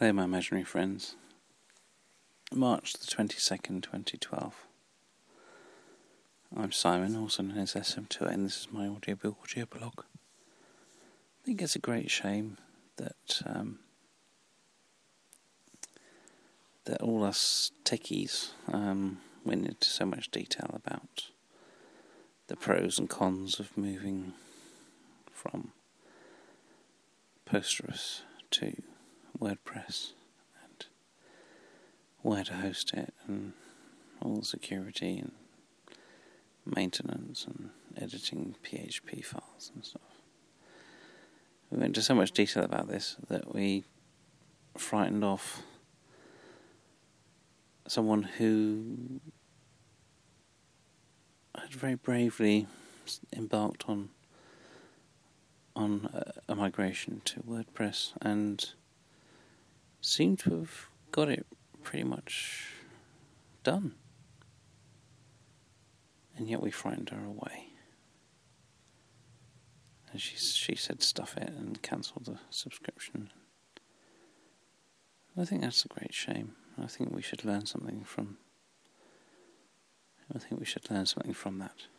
Hello, my imaginary friends. March the 22nd, 2012. I'm Simon, also known as SM2A, and this is my audio blog. I think it's a great shame that that all us techies went into so much detail about the pros and cons of moving from Posterous to WordPress and where to host it and all the security and maintenance and editing PHP files and stuff. We went into so much detail about this that we frightened off someone who had very bravely embarked on a migration to WordPress and seemed to have got it pretty much done. And yet we frightened her away. And she said stuff it and cancelled the subscription. I think that's a great shame. I think we should learn something from that.